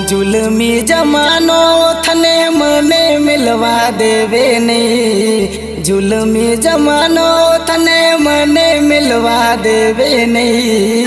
जुल्मी जमानो थने मने मिलवा देवे नहीं, जुल्मी जमानो थने मने मिलवा देवे नहीं।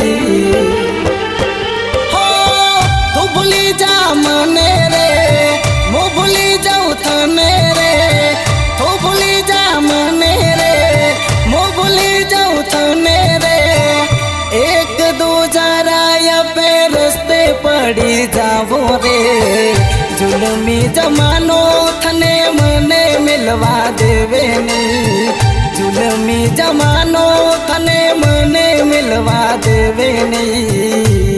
हो तू भूली जा मने रे, मु भूली जाऊँ थने रे, तू भूली जा मने रे, मु भूली जाऊँ थने रे। एक दूजा राया पे रस्ते पड़ी जावो रे, जुल्मी जमानो थने मने मिलवा देवे नहीं, जुल्मी जमानो थने मने मिलवा देवे नहीं।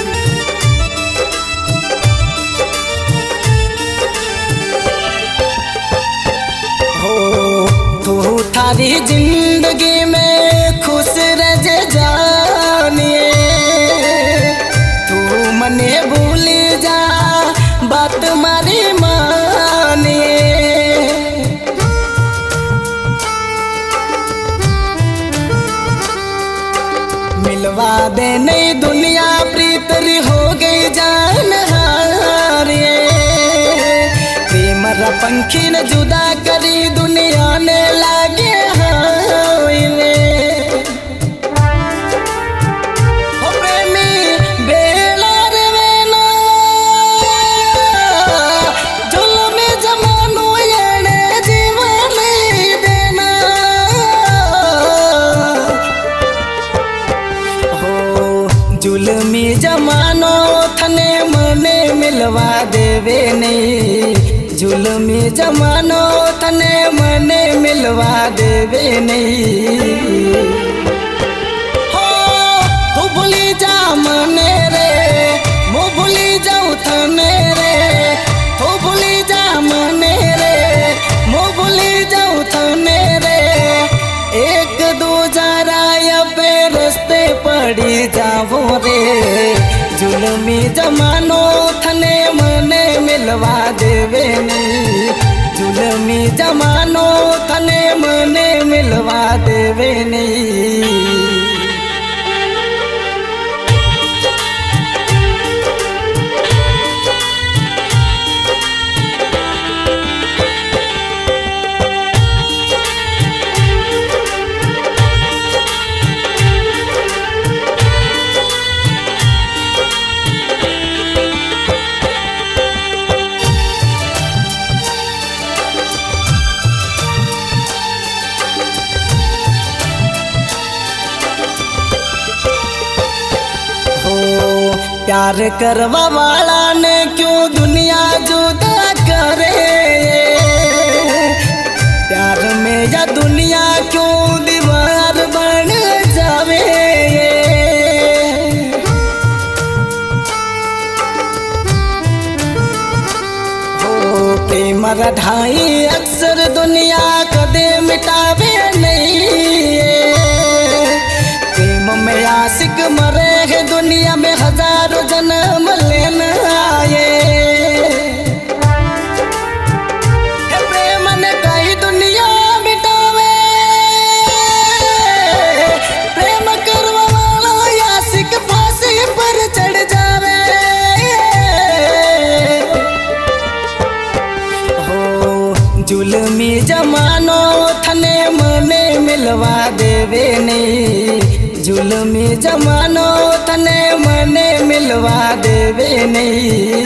हो तू थारी जिंदगी में खुश रह जानिए, तू मने भूली जा बात मारी मानिए। मिलवा दे नहीं दुनिया प्रीतरी हो गई जान हारिए, प्रेम रा पंखी ने जुदा करी दुनिया ने लागे हाइले। हो प्रेमी बेला रे वेना, जुल्मी जमानो येने जीवन देना। हो जुल्मी जमानो थने मने मिलवा देवे नहीं, जुल्मी जमानो थने मने मिलवा देवे नहीं। हो तू भूली जा मने रे, मु भूली जाऊँ थने रे, तू भूली जा मने रे, मु भूली जाऊँ थने रे। एक दूजा राया पे रस्ते पड़ी जावो रे, जुल्मी जमानो थने मने मिलवा देवे नहीं, जुल्मी जमानो थने मने मिलवा देवे नहीं। प्यार करवा वाला ने क्यों दुनिया जुदा करे, प्यार में या दुनिया क्यों दीवार बन जावे। हो प्रेम रा ढाई अक्सर दुनिया कदे मिटावे नहीं, प्रेम में आशिक मरे है दुनिया में हजारों जन्म लेना आए। प्रेम ने कई दुनिया मिटावे, प्रेम करवा वाला आशिक फांसी पर चढ़ जावे। हो जुल्मी जमानो थने मने मिलवा देवे नहीं, जुल्मी जमानो थने मने मिलवा देवे नहीं।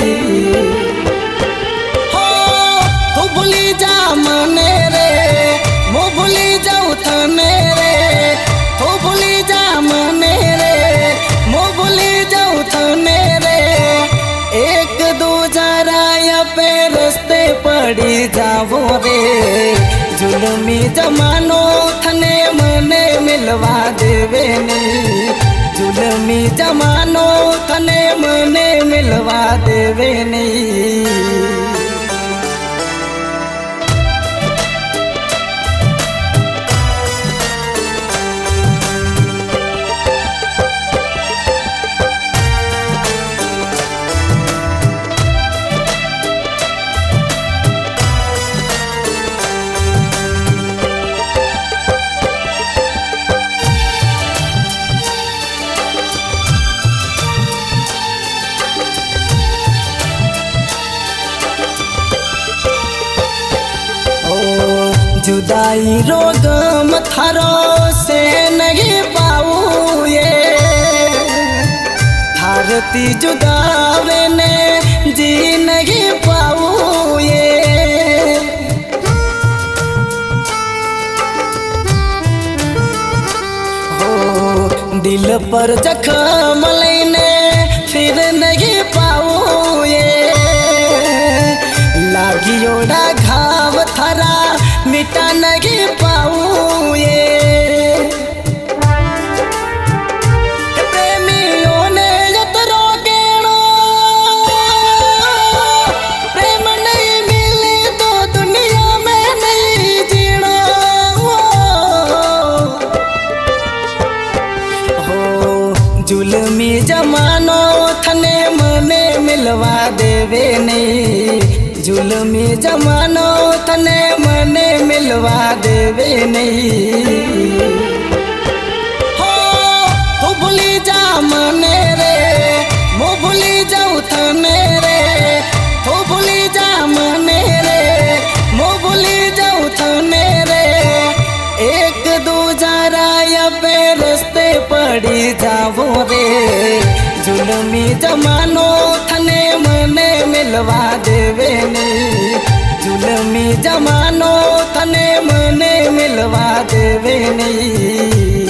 हो तू भूली जा मने रे, मु भूली जाऊँ थने रे, तू भूली जा मने रे, मु भूली जाऊँ थने रे। एक दूजा राया पे रस्ते पड़ी जावो रे, जुल्मी जमानो थने मने मिलवा देवे नहीं, जुल्मी जमानो थने मने मिलवा देवे नहीं। जुदाई रोगम थारो से नहीं पाऊ ये थारती जुदावे ने जी नहीं पाऊ ये हो दिल पर जख्म लेने फिर नहीं पाऊ ये लागी ओड़ा घाव थारा मिटा नहीं पाऊ ये प्रेमियों ने यतरो गेणो प्रेम नहीं मिले तो दुनिया में नहीं जीना हो जुल्मी जमानो थने मने मिलवा देवे नहीं जुल्मी जमानो तने मने मिलवा देवे नहीं हो तू भूली जा मने रे मो भूली जाऊ थने रे तू भूली जा मने रे मो भूली जाऊ थने रे एक दूजा राय पे रस्ते पड़ी जावो रे जुल्मी जमानो थने मने मिलवा देवे नहीं जुल्मी जमानो थने मने मिलवा देवे नहीं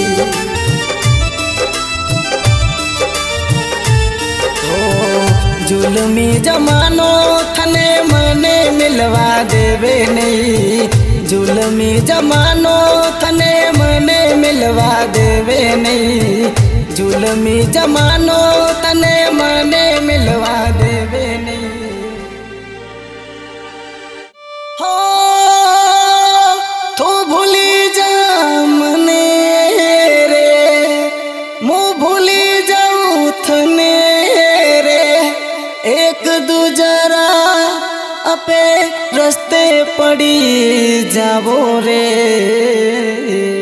हो जुल्मी जमानो थने मने मिलवा देवे नहीं जुल्मी जमानो थने मने मिलवा देवे नहीं जुल्मी जमानो तने मने मिलवा देवे नहीं हो तू भूली जा मने रे मु भूली जाऊ थने रे एक दूजरा अपे रस्ते पड़ी जावो रे।